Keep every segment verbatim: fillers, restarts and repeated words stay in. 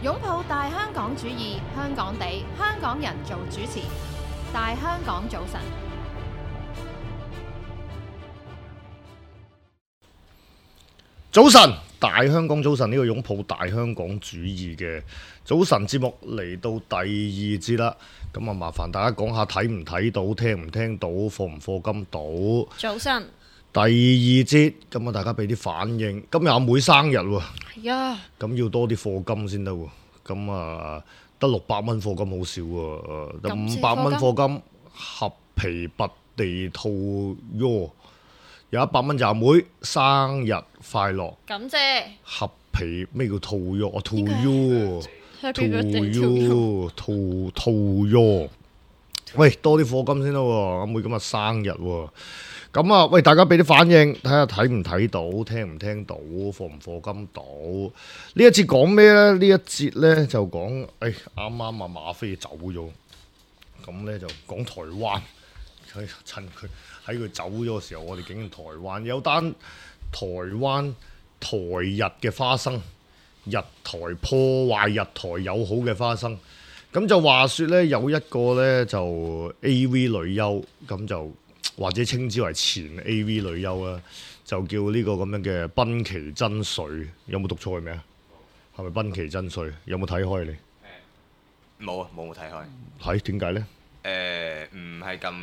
擁抱大香港主義，香港地，香港人做主持。大香港早晨， 早晨，大香港早晨，呢個擁抱大香港主義嘅早晨節目嚟到第二節啦。咁啊，麻煩大家講下睇唔睇到，聽唔聽到，課唔課金到。 早晨， 第二節，咁啊，大家俾啲反應。今日阿妹生日喎， 係啊， 咁要多啲課金先得喎。咁啊，得六百蚊課金好少喎，得五百蚊課金，合皮拔地兔喲。有一百蚊就阿妹生日快樂， 感謝。 合皮咩叫兔喲？哦，兔喲，兔 Happy birthday to you 喲，兔兔喲。喂，多啲課金先得喎，阿妹今日生日喎。咁啊，喂，大家俾啲反應，睇下睇唔睇到，聽唔聽到，課唔課金到。呢一節講咩呢？呢一節呢就講，誒啱啱啊馬飛走咗，咁呢就講台灣。佢趁佢喺佢走咗嘅時候，我哋竟然台灣有單台灣台日嘅花生，日台破壞日台友好嘅花生。咁就話說呢，有一個呢就 A V 女優，咁就或者稱之為前 A V 女優啦，就叫呢個咁樣嘅濱崎真穗。有冇讀錯係咩啊？係咪濱崎真穗？有冇睇開你？ 冇啊，冇冇睇開。 係點解呢？ 誒唔係咁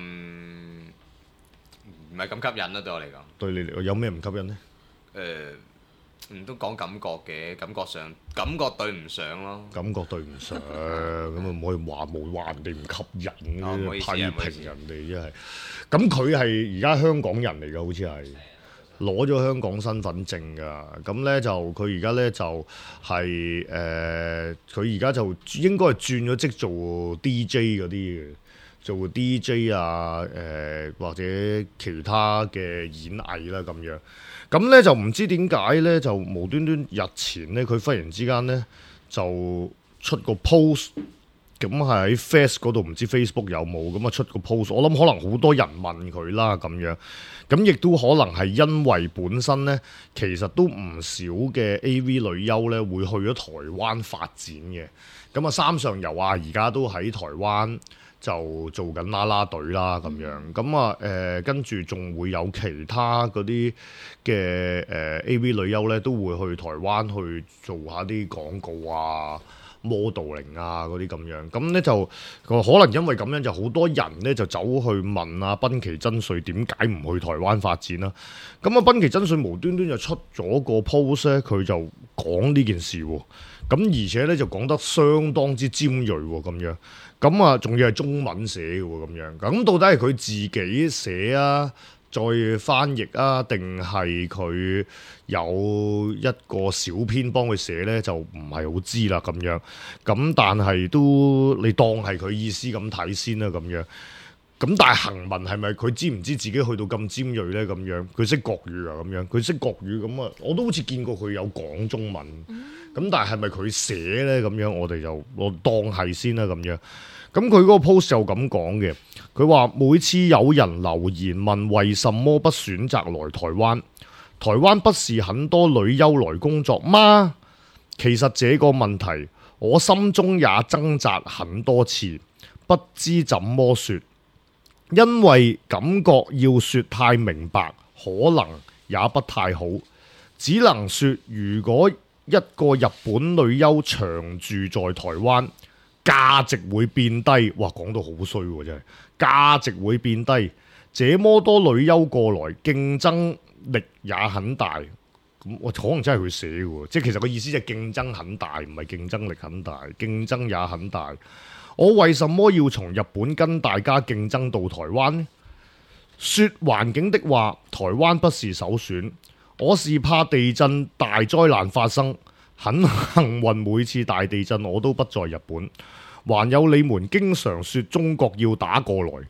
唔係咁吸引啦，對我嚟講。 對你嚟有咩唔吸引呢？ 誒唔都講感覺嘅，感覺上感覺對唔上咯。 感覺對唔上，咁啊唔可以話冇話人哋唔吸引哦唔好意批思啊唔好意思評人哋真係。咁佢係而家香港人嚟㗎，好似係攞咗香港身份證㗎。咁咧就佢而家咧就係、誒，佢而家就應該係轉咗職做 D J 嗰啲嘅。做 D J 啊，誒、呃、或者其他嘅演藝啦咁樣，咁咧就唔知點解咧，就無端端日前咧，佢忽然之間咧就出個 post，咁係喺 Face 嗰度，唔知 Facebook 有冇咁啊出個 post，我諗可能好多人問佢啦咁樣，咁亦都可能係因為本身咧，其實都唔少嘅 A V 女優咧會去咗台灣發展嘅，咁啊三上悠亞而家都喺台灣。就做緊啦啦隊啦咁樣，咁啊誒跟住仲會有其他嗰啲嘅誒 A V 女優咧，都會去台灣去做下啲廣告啊、modeling 啊嗰啲咁樣，咁咧就可能因為咁樣就好多人咧就走去問啊濱崎真穗點解唔去台灣發展啦？咁啊濱崎真穗無端端就出咗個 post 咧，佢就講呢件事喎，咁而且咧就講得相當之尖鋭喎咁樣。咁啊，仲要係中文寫嘅喎，咁樣。咁到底係佢自己寫啊，再翻譯啊，定係佢有一個小編幫佢寫呢？就唔係好知啦，咁樣。咁但係都你當係佢意思咁睇先啦，咁樣。咁但係行文係咪佢知唔知自己去到咁尖鋭呢？咁樣佢識國語啊，咁樣佢識國語咁啊，我都好似見過佢有講中文。咁但係係咪佢寫呢？咁樣我哋就我當係先啦，咁樣。咁佢嗰個 post 就咁講嘅，佢話每次有人留言問為什麼不選擇來台灣，台灣不是很多女優來工作嗎？其實這個問題我心中也掙扎很多次，不知怎麼說，因為感覺要說太明白，可能也不太好，只能說如果一個日本女優長住在台灣，價值會變低，哇！講到好衰喎，真係價值會變低。這麼多女優過來，競爭力也很大。咁我可能真係佢寫嘅喎，即係其實個意思就係競爭很大，唔係競爭力很大，競爭也很大。我為什麼要從日本跟大家競爭到台灣呢？說環境的話，台灣不是首選。我是怕地震大災難發生。很幸運，每次大地震我都不在日本。還有你們經常說中國要打過來，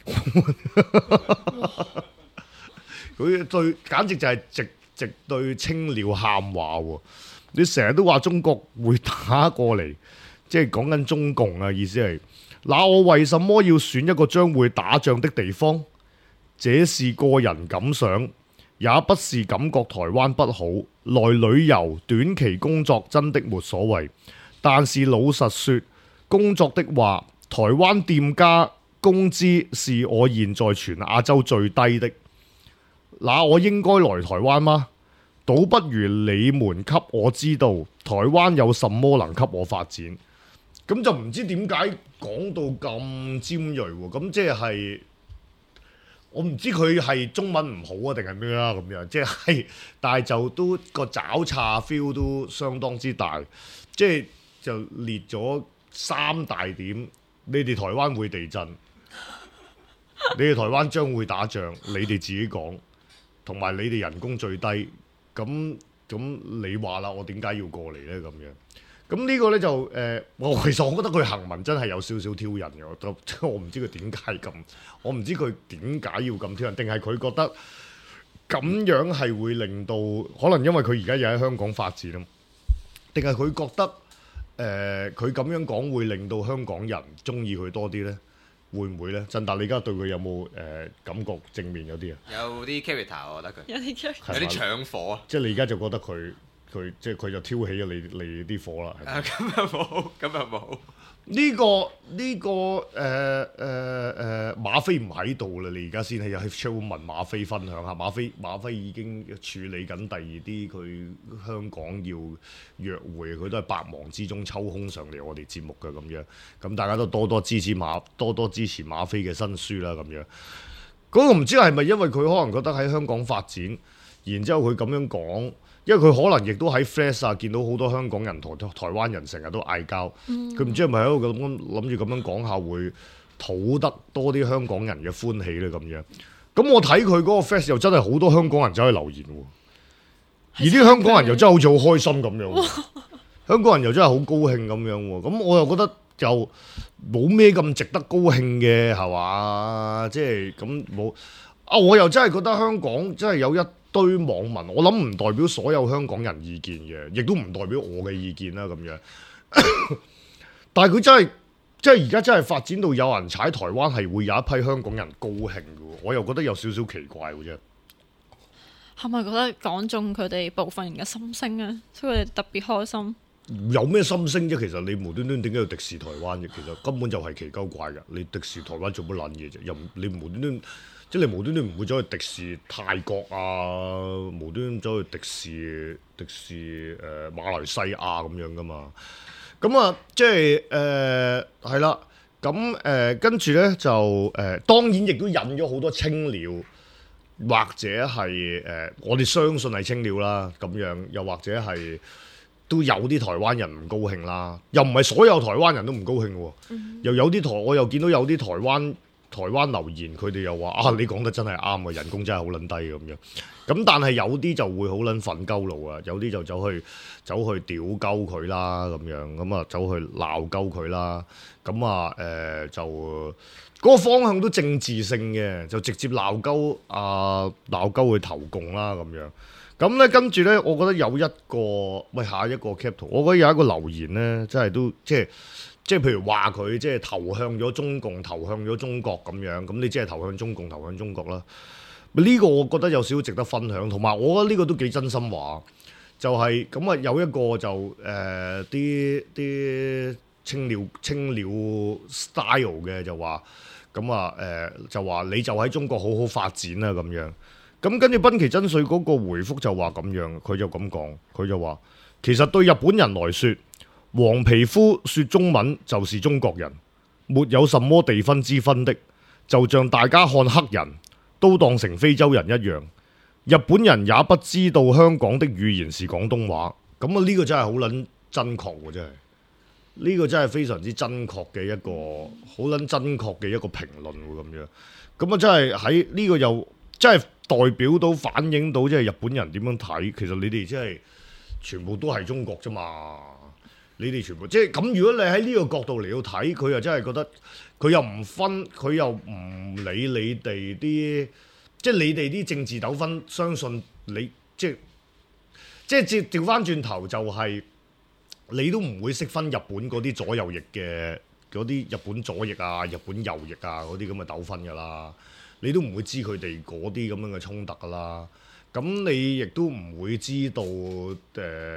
佢對簡直就係直直對青鳥喊話喎！你成日都話中國會打過嚟，即係講緊中共啊，意思係，那我為什麼要選一個將會打仗的地方？這是個人感想。也不是感覺台灣不好，來旅遊短期工作真的沒所謂。 但是老實說，工作的話，台灣店家工資是我現在全亞洲最低的。那我應該來台灣嗎？倒不如你們給我知道台灣有什麼能給我發展。咁就唔知點解講到咁尖鋭喎？咁即係我唔知佢係中文唔好啊定係咩啦咁樣，即係但係就都個找茬 feel 都相當之大，即係就列咗三大點。你哋台灣會地震，你哋台灣將會打仗，你哋自己講，同埋你哋人工最低。咁咁你話啦，我點解要過嚟呢？咁樣咁呢個呢，就誒，我、呃、其實我覺得佢行文真係有少少挑釁嘅，我都我唔知佢點解咁，我唔知佢點解要咁挑釁，定係佢覺得咁樣係會令到可能因為佢而家又喺香港發展啊，定係佢覺得誒佢咁樣講會令到香港人中意佢多啲呢？會唔會呢？振達，你而家對佢有冇誒、呃、感覺正面有啲啊？ 有啲 character，我覺得佢有啲 character， 有啲搶火啊！ 即係你而家就覺得佢佢即係佢就挑起咗你你啲火啦。 啊咁又冇，咁又冇。 呢、這個呢、這個誒誒誒馬飛唔喺度啦，你而家先係有喺 show 問馬飛分享下，馬飛馬飛已經處理緊第二啲佢香港要約會，佢都係百忙之中抽空上嚟我哋節目嘅咁樣，咁大家都多多支持馬多多支持馬飛嘅新書啦咁樣。嗰、那個唔知係咪因為佢可能覺得喺香港發展，然之後佢咁樣講。因為佢可能亦都喺 Flash 啊，見到好多香港人同台灣人成日都嗌交，佢唔、嗯、知係咪喺度咁諗住咁樣講下會討得多啲香港人嘅歡喜咧咁樣。咁我睇佢嗰個 Flash 又真係好多香港人走去留言喎，而啲香港人又真係好似好開心咁樣，哇香港人又真係好高興咁樣喎。咁我又覺得就冇咩咁值得高興嘅係嘛？即係咁冇啊！我又真係覺得香港真係有一堆網民，我諗唔代表所有香港人意見嘅，亦都唔代表我嘅意見啦咁樣。但係佢真係，即係而家真係發展到有人踩台灣係會有一批香港人高興嘅，我又覺得有少少奇怪嘅啫。 係咪覺得講中佢哋部分人嘅心聲啊？所以佢哋特別開心。 有咩心聲啫？其實你無端端點解要敵視台灣嘅？其實根本就係奇鳩怪嘅。你敵視台灣做乜撚嘢啫？又你無端端。即係你無端端唔會走去敵視泰國啊，無端端走去敵視敵視誒、呃、馬來西亞咁樣噶嘛？咁啊，即係誒係啦。咁誒跟住咧就誒、呃，當然亦都引咗好多青鳥，或者係誒、呃、我哋相信係青鳥啦。咁樣又或者係都有啲台灣人唔高興啦。又唔係所有台灣人都唔高興喎。嗯、又有啲台，我又見到有啲台灣。台灣留言，佢哋又話啊，你講得真係啱啊，人工真係好撚低咁樣。咁但係有啲就會好撚憤鳩路啊，有啲就走去走去屌鳩佢啦咁樣，咁啊走去鬧鳩佢啦。咁啊誒就嗰、嗰個方向都政治性嘅，就直接鬧鳩啊鬧鳩去投共啦咁樣。咁咧跟住咧，我覺得有一個喂下一個 cap 圖，我覺得有一個留言咧，真係都即係。即係譬如話佢即係投向咗中共，投向咗中國咁樣，咁你即係投向中共，投向中國啦。呢個我覺得有少少值得分享，同埋我覺得呢個都幾真心話。就係咁啊，有一個就誒啲啲青鳥青鳥 style 嘅就話，咁啊誒就話你就喺中國好好發展啦咁樣。咁跟住濱崎真穗嗰個回覆就話咁樣，佢就咁講，佢就話其實對日本人來説，黃皮膚說中文就是中國人，沒有什麼地分之分的，就像大家看黑人都當成非洲人一樣。日本人也不知道香港的語言是廣東話，咁啊呢個真係好撚真確喎，真係呢個真係非常之真確嘅一個好撚真確嘅一個評論喎，咁樣咁啊真係喺呢個又真係代表到反映到即係日本人點樣睇，其實你哋真係全部都係中國啫嘛。你哋全部即係咁，如果你喺呢個角度嚟到睇，佢又真係覺得佢又唔分，佢又唔理你哋啲，即係你哋啲政治糾紛，相信你即係即係調翻轉頭就係、是、你都唔會識分日本嗰啲左右翼嘅嗰啲日本左翼啊、日本右翼啊嗰啲咁嘅糾紛㗎啦，你都唔會知佢哋嗰啲咁樣嘅衝突㗎啦。咁你亦都唔會知道誒。呃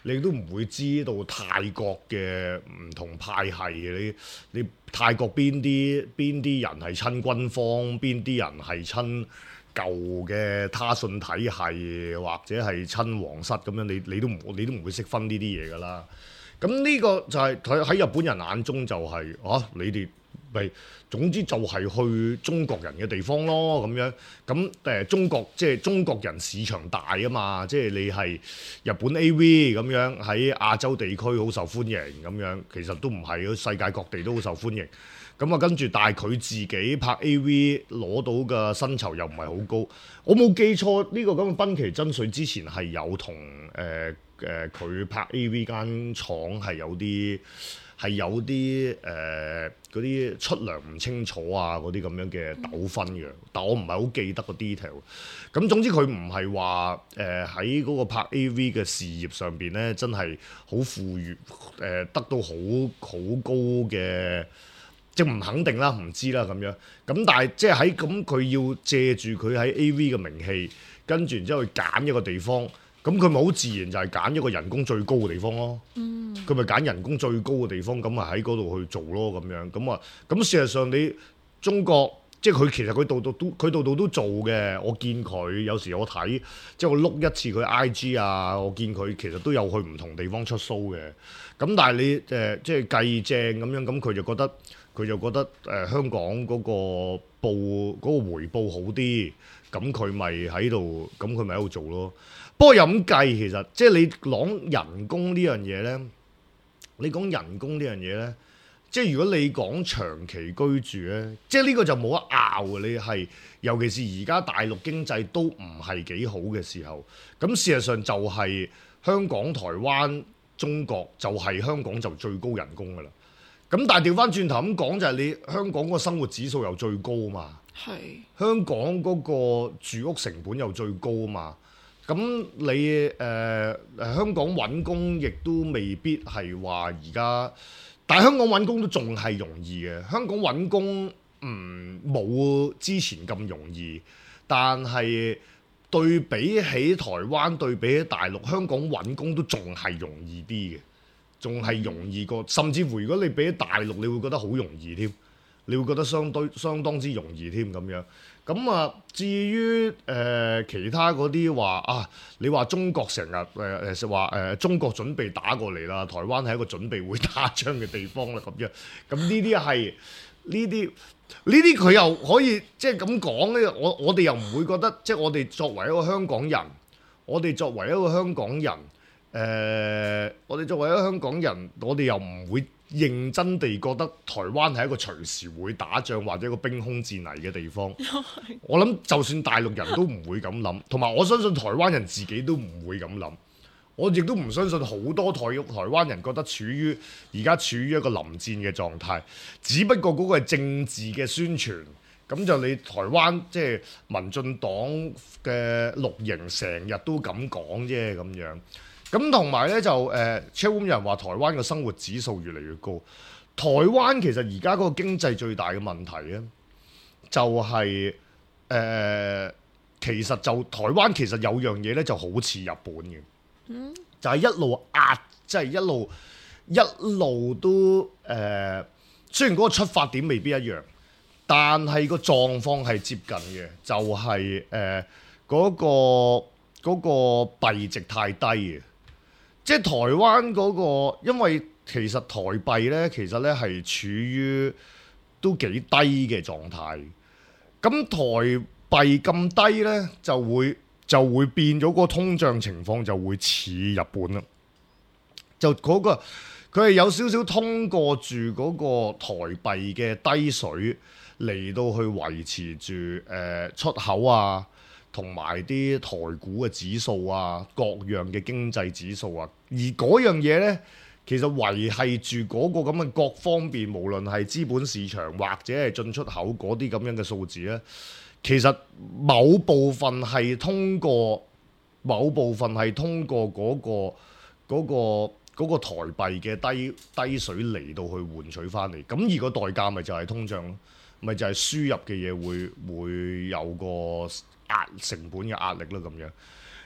你都唔會知道泰國嘅唔同派系嘅。你你泰國邊啲邊啲人係親軍方，邊啲人係親舊嘅他信體系，或者係親皇室咁樣，你你都唔你都唔會識分呢啲嘢㗎啦。咁呢個就係喺喺日本人眼中就係、是、啊，你哋咪總之就係去中國人嘅地方咯咁樣。咁誒、呃、中國即係中國人市場大啊嘛，即係你係日本 A V 咁樣喺亞洲地區好受歡迎咁樣，其實都唔係，世界各地都好受歡迎。咁啊，跟住但係佢自己拍 A V 攞到嘅薪酬又唔係好高。我冇記錯呢、這個咁嘅濱崎真水之前係有同誒誒佢拍 A V 間廠係有啲係有啲誒嗰啲出糧唔清楚啊嗰啲咁樣嘅糾紛嘅，但我唔係好記得個 detail。咁總之佢唔係話誒喺嗰個拍 A V 嘅事業上邊咧，真係好富裕誒、呃，得到好好高嘅。即係唔肯定啦，唔知啦咁樣。咁但係即係喺咁，佢要借住佢喺 A V 嘅名氣，跟住然之後去揀一個地方。咁佢咪好自然就係揀一個人工最高嘅地方咯。佢咪揀人工最高嘅地方，咁咪喺嗰度去做咯咁樣。咁啊，咁事實上你中國即係佢其實佢度度都佢度度都做嘅。我見佢有時我睇，即係我碌一次佢 I G 啊，我見佢其實都有去唔同地方出 show 嘅。咁但係你誒、呃、即係計正咁樣，咁佢就覺得。佢就覺得誒、呃、香港嗰個報嗰、嗰個回報好啲，咁佢咪喺度，咁佢咪喺度做咯。不過又咁計，其實即係你講人工呢樣嘢咧，你講人工呢樣嘢咧，即係如果你講長期居住咧，即係呢個就冇得拗嘅。你係尤其是而家大陸經濟都唔係幾好嘅時候，咁事實上就係香港、台灣、中國就係香港就最高人工㗎啦。咁但係調翻轉頭咁講就係你香港嗰個生活指數又最高嘛， 係香港嗰個住屋成本又最高嘛，咁你誒誒、呃、香港揾工亦都未必係話而家，但係香港揾工都仲係容易嘅。香港揾工唔冇之前咁容易，但係對比起台灣，對比起大陸，香港揾工都仲係容易啲嘅。仲係容易過，甚至乎如果你比起大陸，你會覺得好容易添，你會覺得相對相當之容易添咁樣。咁啊，至於誒、呃、其他嗰啲話啊，你話中國成日誒誒話誒中國準備打過嚟啦，台灣係一個準備會打仗嘅地方啦咁樣。咁呢啲係呢啲呢啲佢又可以即係咁講咧，我我哋又唔會覺得，即係我哋作為一個香港人，我哋作為一個香港人。誒、呃，我哋作為一個香港人，我哋又唔會認真地覺得台灣係一個隨時會打仗或者一個兵凶戰危嘅地方。我諗就算大陸人都唔會咁諗，同埋我相信台灣人自己都唔會咁諗。我亦都唔相信好多台台灣人覺得處於而家處於一個臨戰嘅狀態，只不過嗰個係政治嘅宣傳。咁就你台灣即係民進黨嘅綠營成日都咁講啫咁樣。咁同埋咧就誒 Chatroom 有人話台灣嘅生活指數越嚟越高。台灣其實而家嗰個經濟最大嘅問題咧，就係、是、誒、呃、其實就台灣其實有樣嘢咧就好似日本嘅，嗯、就係一路壓，即、就、係、是、一路一路都誒、呃，雖然嗰個出發點未必一樣，但係個狀況係接近嘅，就係誒嗰個嗰、那個幣值太低嘅。即係台灣嗰、那個，因為其實台幣咧，其實咧係處於都幾低嘅狀態。咁台幣咁低咧，就會就會變咗個通脹情況就會似日本啦。就嗰、那個佢係有少少通過住嗰個台幣嘅低水嚟到去維持住誒、呃、出口啊。同埋啲台股嘅指數啊，各樣嘅經濟指數啊，而嗰樣嘢呢，其實維係住嗰個咁嘅各方面，無論係資本市場或者係進出口嗰啲咁樣嘅數字呢，其實某部分係通過某部分係通過嗰個嗰個嗰個台幣嘅低低水嚟到去換取翻嚟，咁而個代價咪就係通脹咯，咪就係輸入嘅嘢會會有個壓成本嘅壓力咯咁樣，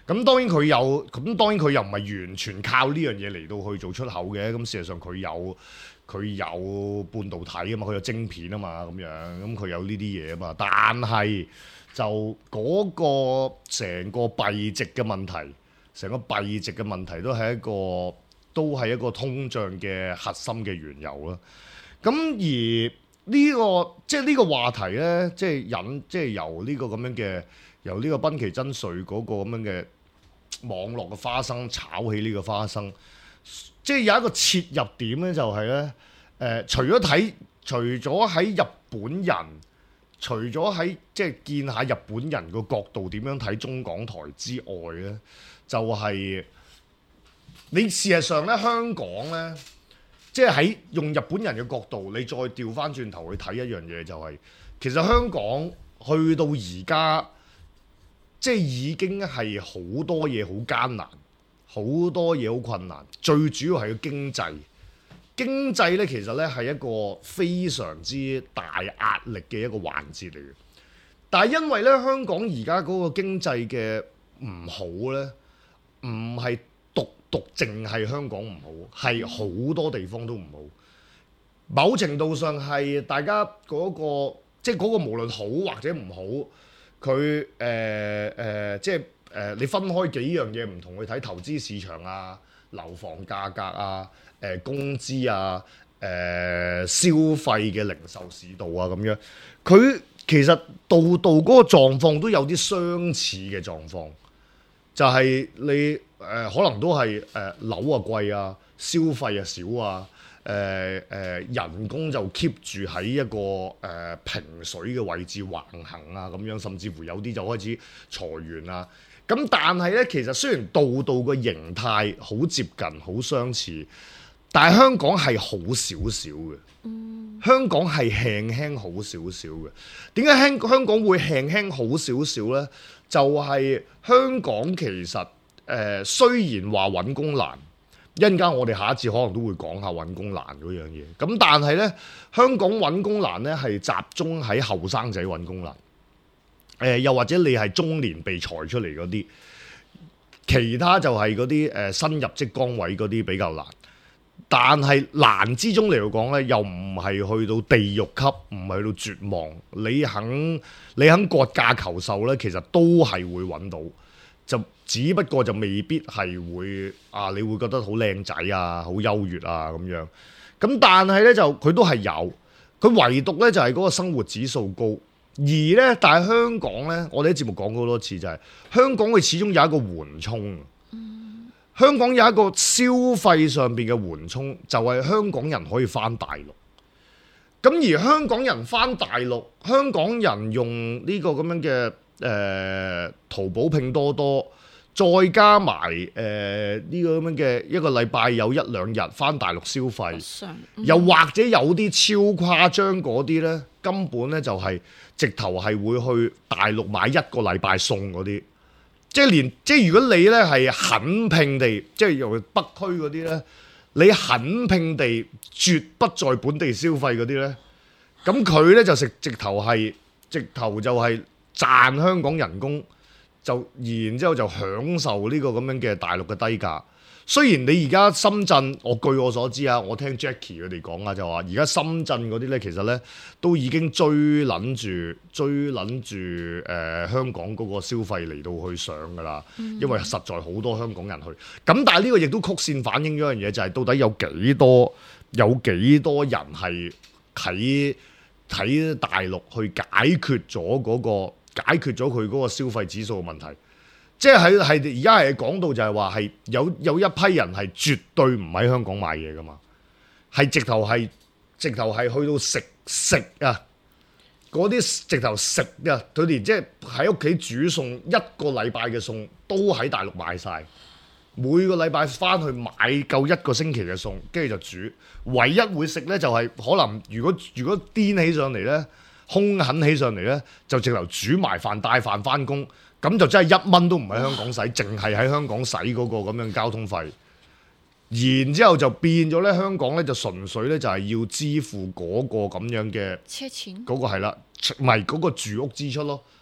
咁當然佢有，咁當然佢又唔係完全靠呢樣嘢嚟到去做出口嘅。咁事實上佢有佢有半導體啊嘛，佢有晶片啊嘛，咁樣咁佢有呢啲嘢啊嘛。但係就嗰個成個幣值嘅問題，成個幣值嘅問題都係一個都係一個通脹嘅核心嘅緣由啦。咁而呢、個即係呢個話題咧，即係引即係由呢個咁樣嘅由呢個賓奇珍瑞嗰個咁樣嘅網絡嘅花生炒起呢個花生，即係有一個切入點咧，就係咧誒，除咗睇，除咗喺日本人，除咗喺即係見下日本人個角度點樣睇中港台之外咧，就係、你事實上咧香港咧。即係喺用日本人嘅角度，你再調翻轉頭去睇一樣嘢，就係其實香港去到而家，即係已經係好多嘢好艱難，好多嘢好困難。最主要係個經濟，經濟咧其實咧係一個非常之大壓力嘅一個環節嚟嘅。但係因為咧香港而家嗰個經濟嘅唔好咧，唔係獨淨係香港唔好，係好多地方都唔好。某程度上係大家嗰、個，即係嗰個無論好或者唔好，佢誒誒，即係誒、呃、你分開幾樣嘢唔同去睇投資市場啊、樓房價格啊、誒、呃、工資啊、誒、呃、消費嘅零售市道啊咁樣，佢其實度度嗰個狀況都有啲相似嘅狀況。就係你誒、呃、可能都係誒、呃、樓啊貴啊，消費啊少啊，誒、呃、誒、呃、人工就 keep 住喺一個誒、呃、平水嘅位置橫行啊咁樣，甚至乎有啲就開始裁員啊。咁但係咧，其實雖然度度個形態好接近、好相似，但係香港係好少少嘅。嗯、香港係輕輕好少少嘅。點解輕香港會輕輕好少少咧？就係香港其實誒、呃、雖然話揾工難，一陣間我哋下一次可能都會講下揾工難嗰樣嘢。咁但係咧，香港揾工難咧係集中喺後生仔揾工難。誒、呃、又或者你係中年被裁出嚟嗰啲，其他就係嗰啲誒新入職崗位嗰啲比較難。但係難之中嚟講咧，又唔係去到地獄級，唔係去到絕望。你肯你肯割價求售咧，其實都係會揾到，就只不過就未必係會啊，你會覺得好靚仔啊，好優越啊咁樣。咁但係咧就佢都係有，佢唯獨咧就係嗰個生活指數高。而咧，但係香港咧，我哋喺節目講過好多次，就係、是、香港佢始終有一個緩衝。香港有一個消費上邊嘅緩衝，就係、是、香港人可以翻大陸。咁而香港人翻大陸，香港人用呢個咁樣嘅誒、呃、淘寶拼多多，再加埋誒呢個咁樣嘅一個禮拜有一兩日翻大陸消費，嗯、又或者有啲超誇張嗰啲呢，根本呢就係、是、直頭係會去大陸買一個禮拜餸嗰啲。即係連即係如果你咧係狠拼地，即係由北區嗰啲咧，你狠拼地絕不在本地消費嗰啲咧，咁佢咧就食直頭係直頭就係賺香港人工，就然之後就享受呢個咁樣嘅大陸嘅低價。雖然你而家深圳，我據我所知啊，我聽 Jackie 佢哋講啊，就話而家深圳嗰啲咧，其實咧都已經追撚住追撚住誒香港嗰個消費嚟到去上㗎啦，因為實在好多香港人去。咁但係呢個亦都曲線反映咗一樣嘢，就係到底有幾多有幾多人係喺喺大陸去解決咗嗰個解決咗佢嗰個消費指數嘅問題。即係喺係而家係講到就係話係有有一批人係絕對唔喺香港買嘢噶嘛，係直頭係直頭係去到食食啊，嗰啲直頭食啊，佢連即係喺屋企煮餸一個禮拜嘅餸都喺大陸買晒，每個禮拜翻去買夠一個星期嘅餸，跟住就煮。唯一會食咧就係、是、可能如果如果癲起上嚟咧，兇狠起上嚟咧，就直頭煮埋飯帶飯翻工。咁就真係一蚊都唔喺香港使，淨係喺香港使嗰個咁樣交通費，然之後就變咗咧，香港咧就純粹咧就係要支付嗰個咁樣嘅車錢， 嗰個係啦，唔係嗰個住屋支出咯。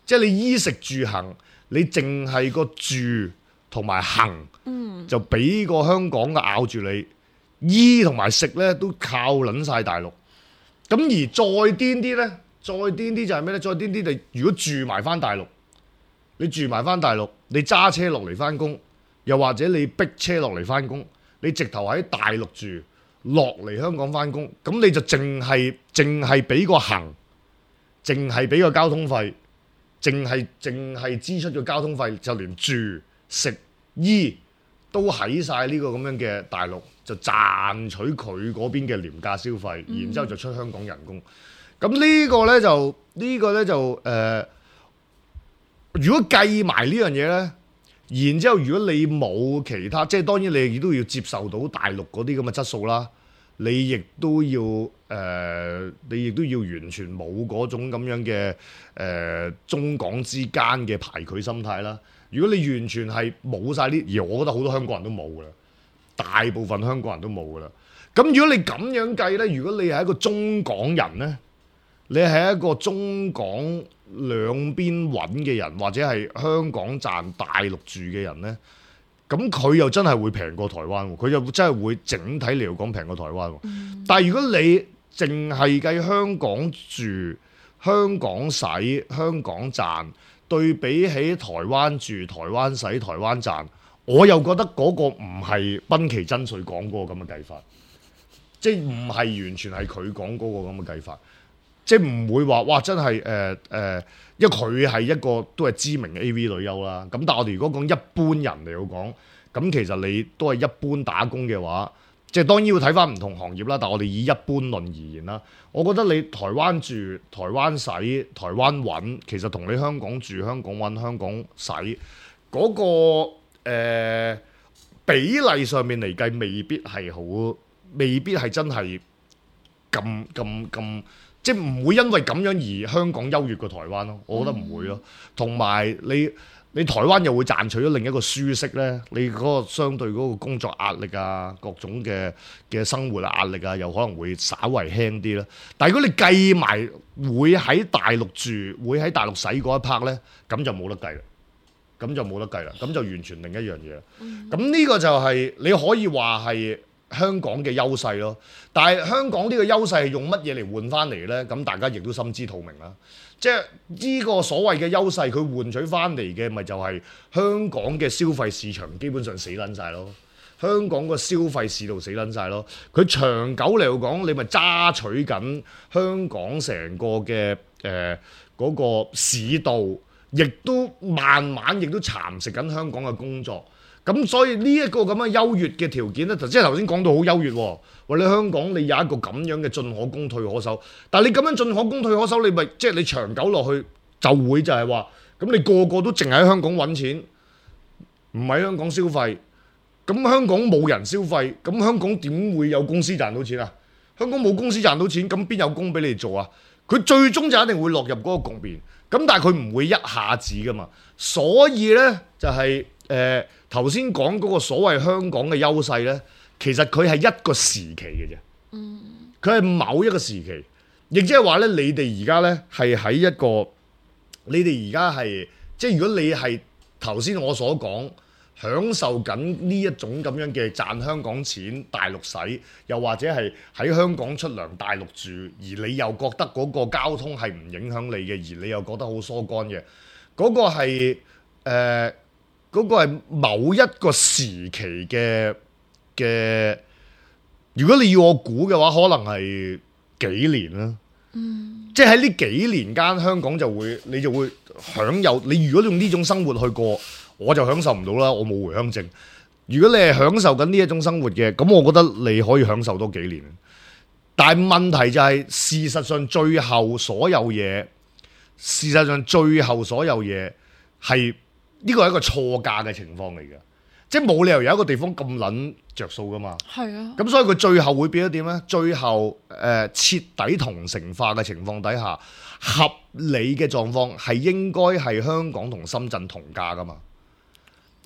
即係你衣食住行，你淨係個住同埋行， 嗯就俾個香港嘅咬住你。衣同埋食咧都靠撚晒大陸。咁而再癲啲咧，再癲啲就係咩咧？再癲啲你如果住埋翻大陸，你住埋翻大陸，你揸車落嚟翻工，又或者你逼車落嚟翻工，你直頭喺大陸住，落嚟香港翻工，咁你就淨係淨係俾個行，淨係俾個交通費，淨係淨係支出嘅交通費，就連住食醫都喺晒呢個咁樣嘅大陸，就賺取佢嗰邊嘅廉價消費，然之後就出香港人工。咁呢個呢，就呢、呢個呢，就誒、呃，如果計埋呢樣嘢呢，然之後如果你冇其他，即係當然你亦都要接受到大陸嗰啲咁嘅質素啦。你亦都要誒、呃，你亦都要完全冇嗰種咁樣嘅誒、呃、中港之間嘅排拒心態啦。如果你完全係冇晒呢，而我覺得好多香港人都冇噶啦，大部分香港人都冇噶啦。咁如果你咁樣計呢，如果你係一個中港人呢，你係一個中港兩邊揾嘅人，或者係香港賺大陸住嘅人呢。咁佢又真係會平過台灣喎，佢又真係會整體嚟講平過台灣喎。嗯、但係如果你淨係計香港住、香港使、香港賺，對比起台灣住、台灣使、台灣賺，我又覺得嗰個唔係濱崎真穗講嗰個咁嘅計法，即係唔係完全係佢講嗰個咁嘅計法，即係唔會話哇真係誒誒。呃因為佢係一個都係知名嘅 A V 女優啦，咁但係我哋如果講一般人嚟講，咁其實你都係一般打工嘅話，即係當然要睇翻唔同行業啦。但係我哋以一般論而言啦，我覺得你台灣住、台灣使、台灣揾，其實同你香港住、香港揾、香港使嗰個、呃、比例上面嚟計，未必係好，未必係真係咁咁咁。即係唔會因為咁樣而香港優越過台灣咯，我覺得唔會咯。同埋你你台灣又會賺取咗另一個舒適咧，你嗰個相對嗰個工作壓力啊，各種嘅嘅生活壓力啊，又可能會稍為輕啲啦。但係如果你計埋會喺大陸住，會喺大陸使嗰一 part 咧，咁就冇得計啦。咁就冇得計啦，咁就完全另一樣嘢啦。咁呢、嗯、個就係你可以話係香港嘅優勢咯，但係香港呢個優勢係用乜嘢嚟換翻嚟呢？咁大家亦都心知肚明啦。即係呢個所謂嘅優勢，佢換取翻嚟嘅咪就係香港嘅消費市場基本上死撚晒咯。香港個消費市道死撚晒咯。佢長久嚟講，你咪揸取緊香港成個嘅誒嗰個市道，亦都慢慢亦都蠶食緊香港嘅工作。咁所以呢一個咁嘅優越嘅條件咧，即係頭先講到好優越喎。話你香港你有一個咁樣嘅進可攻退可守，但係你咁樣進可攻退可守，你咪即係你長久落去就會就係話，咁你個個都淨喺香港揾錢，唔喺香港消費，咁香港冇人消費，咁香港點會有公司賺到錢啊？香港冇公司賺到錢，咁邊有工俾你做啊？佢最終就一定會落入嗰個局面，咁但係佢唔會一下子噶嘛，所以呢，就係誒頭先講嗰個所謂香港嘅優勢呢，其實佢係一個時期嘅啫，佢係某一個時期，亦即係話呢，你哋而家呢係喺一個，你哋而家係即係如果你係頭先我所講享受緊呢一種咁樣嘅賺香港錢大陸使，又或者係喺香港出糧大陸住，而你又覺得嗰個交通係唔影響你嘅，而你又覺得好疏乾嘅，嗰、嗰個係誒嗰個係某一個時期嘅嘅。如果你要我估嘅話，可能係幾年啦。嗯，即係喺呢幾年間，香港就會你就會享有。你如果用呢種生活去過，我就享受唔到啦，我冇回鄉證。如果你係享受緊呢一種生活嘅，咁我覺得你可以享受多幾年。但係問題就係，事實上最後所有嘢，事實上最後所有嘢係呢個係一個錯價嘅情況嚟嘅，即係冇理由有一個地方咁撚着數噶嘛。係啊。咁所以佢最後會變咗點呢？最後誒、呃、徹底同城化嘅情況底下，合理嘅狀況係應該係香港同深圳同價噶嘛。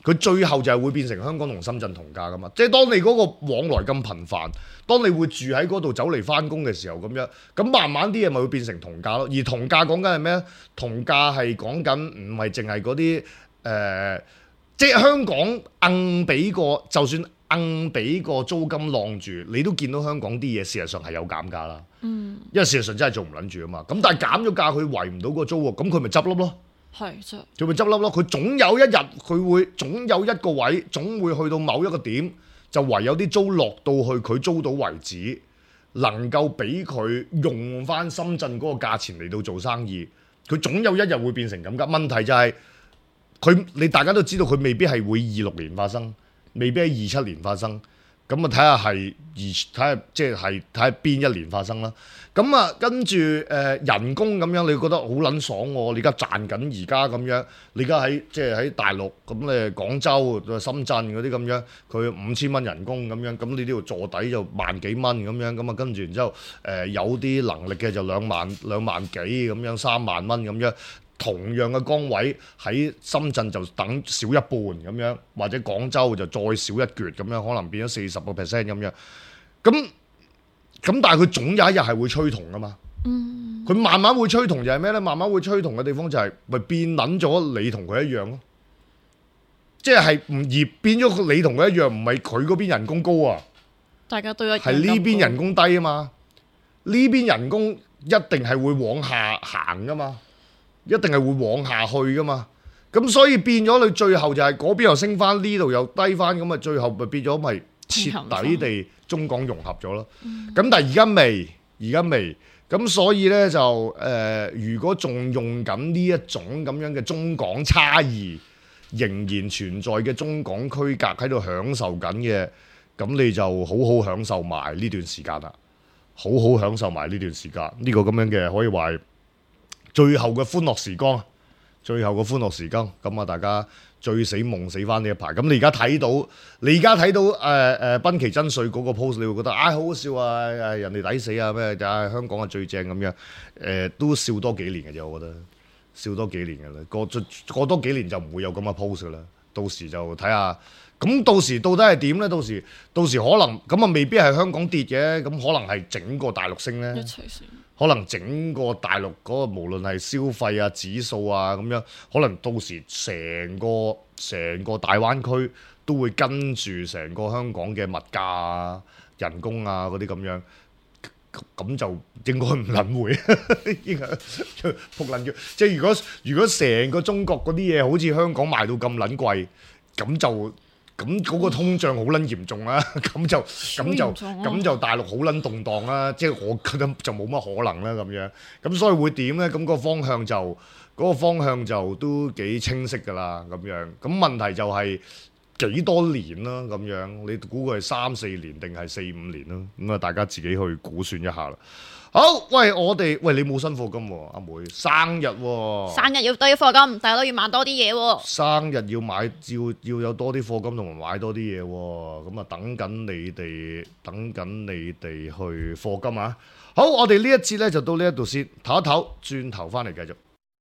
佢最後就係會變成香港同深圳同價噶嘛。即係當你嗰個往來咁頻繁，當你會住喺嗰度走嚟翻工嘅時候咁樣，咁慢慢啲嘢咪會變成同價咯。而同價講緊係咩？同價係講緊唔係淨係嗰啲誒，即係香港硬俾個，就算硬俾個租金晾住，你都見到香港啲嘢事實上係有減價啦。 嗯， 因為事實上真係做唔撚住啊嘛。咁但係減咗價，佢維唔到個租喎，咁佢咪執笠咯。 係啫， 佢咪執笠咯。佢總有一日佢會總有一個位，總會去到某一個點，就唯有啲租落到去佢租到為止，能夠俾佢用翻深圳嗰個價錢嚟到做生意。佢總有一日會變成咁㗎。問題就係、是、佢你大家都知道，佢未必係會二六年發生。未必喺二七年發生，咁啊睇下係二睇下即係睇下邊一年發生啦。咁啊跟住誒、呃、人工咁樣，你覺得好撚爽喎？你而家賺緊而家咁樣，你而家喺即係喺大陸咁咧，廣州、深圳嗰啲咁樣，佢五千蚊人工咁樣，咁你呢度坐底就萬幾蚊咁樣，咁啊跟住然之後誒、呃、有啲能力嘅就兩萬兩萬幾咁樣，三萬蚊咁樣。同樣嘅崗位喺深圳就等少一半咁樣，或者廣州就再少一橛咁樣，可能變咗四十個 percent 咁樣。咁咁但係佢總有一日係會趨同噶嘛。嗯。佢慢慢會趨同就係咩咧？慢慢會趨同嘅地方就係、是、咪變撚咗你同佢一樣咯？即係唔而變咗你同佢一樣，唔係佢嗰邊人工高啊。 大家都一樣。 係呢邊人工低啊嘛。呢邊人工一定係會往下行噶嘛。一定係會往下去噶嘛，咁所以變咗你最後就係嗰邊又升翻，呢度又低翻，咁啊最後咪變咗咪徹底地中港融合咗咯。咁、嗯、但係而家未，而家未，咁所以呢，就誒、呃，如果仲用緊呢一種咁樣嘅中港差異仍然存在嘅中港區隔喺度享受緊嘅，咁你就好好享受埋呢段時間啦，好好享受埋呢段時間，呢、呢個咁樣嘅可以話最後嘅歡樂時光，最後嘅歡樂時光，咁啊大家醉死夢死翻呢一排。咁你而家睇到，你而家睇到誒誒濱崎真緒嗰個 post，你會覺得啊、哎、好好笑啊，誒人哋抵死啊咩？就係香港係最正咁樣，誒、呃、都笑多幾年嘅啫，我覺得笑多幾年嘅啦，過過多幾年就唔會有咁嘅 post 噶啦。到時就睇下，咁到時到底係點咧？到時到時可能咁啊，未必係香港跌嘅，咁可能係整個大陸升咧。一齊升。可能整個大陸嗰個無論係消費啊、指數啊咁樣，可能到時成個成個大灣區都會跟住成個香港嘅物價啊、人工啊嗰啲咁樣，咁就應該唔撚會，應該撲撚咗。即係如果如果成個中國嗰啲嘢好似香港賣到咁撚貴，咁就。咁嗰個通脹好撚嚴重啦，咁就咁就咁就大陸好撚動盪啦，即係我覺得就冇乜可能啦咁樣，咁所以會點咧？咁個方向就嗰個方向就都幾清晰㗎啦，咁樣。咁問題就係幾多年啦，咁樣你估佢係三四年定係四五年啦？咁啊，大家自己去估算一下啦。好，喂，我哋喂你冇新課金喎，阿妹生日喎， 生日要多啲課金，大家都要買多啲嘢喎。 生日要買要要有多啲課金同埋買多啲嘢喎，咁啊等緊你哋，等緊你哋去課金啊！好，我哋呢一節咧就到呢一度先，唞一唞，轉頭翻嚟繼續。